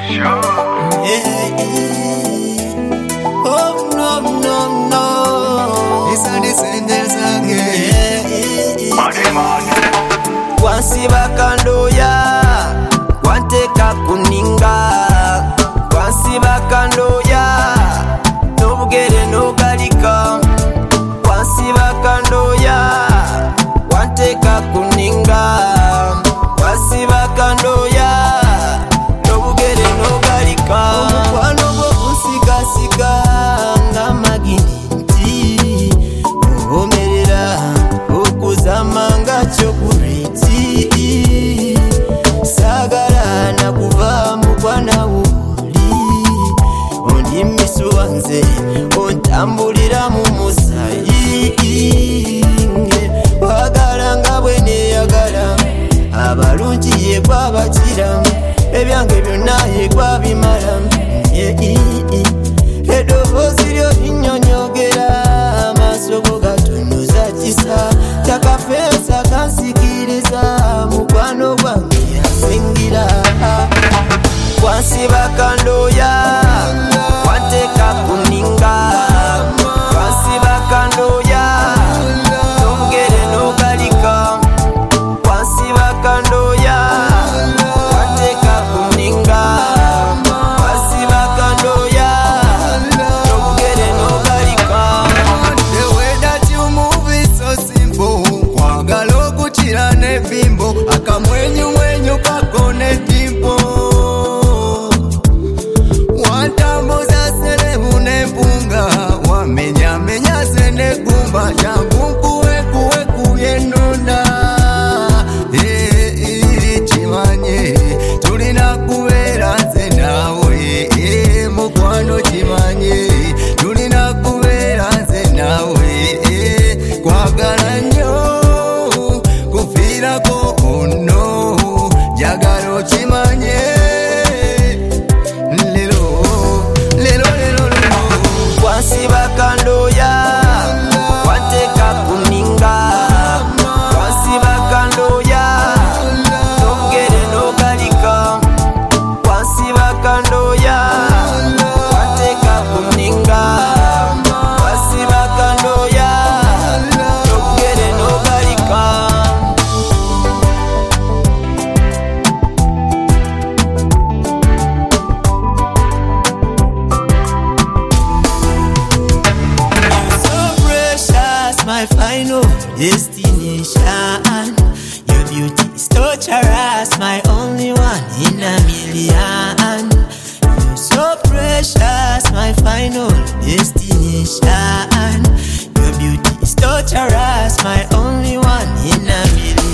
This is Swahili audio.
Oh no no no, it's a descendants again. Wansiba kandoya, wanteka kuninga. Wansiba kandoya, nobugere nogalika. Wansiba kandoya, wanteka kuninga. Wansiba kandoya, nobugere nogalika. Omukwano gwo gusigasiga nga maginiti, omerera okuzama nga chokureti. Sagala na kuva mukwana wuli, ondi misuwanze ontambulira mu musayi. Wagala nga bwene yagala, abalungi ye gwabakira, ebyange byonna ye gwabimala. Eddoboozi lyo linnyonyogera, amaaso go gatunuza kisa, takafeesa kansikiriza, mukwano gwange yasingira. Wansiba kandoya, wanteka kuninga. Wansiba kandoya, nobugere nogalika. Wansiba kandoya, wanteka kuninga. Wansiba kandoya, nobugere nogalika. The way that you move is so simple. Kwagala okukira n'evimbo, akamwenyumwenyu kako n'edimpo. Wantambuza serebu n'empunga, wamenyamenya ze n'eggumba, jangu nkuwekuweku ennunda. Kimanye tulina kubeera nze naawe, mukwano kimanye tulina kubeera nze naawe. Kwagala nnyo kufiirako ono, njagala okimanye. Wansiba kandoya, wanteka kuninga. Wansiba kandoya, nobugere nogalika. Wansiba kandoya, wanteka kuninga. Wansiba kandoya, nobugere nogalika. My final destination. Your beauty is torturous, my only one in a million. You're so precious, my final destination. Your beauty is torturous, my only one in a million.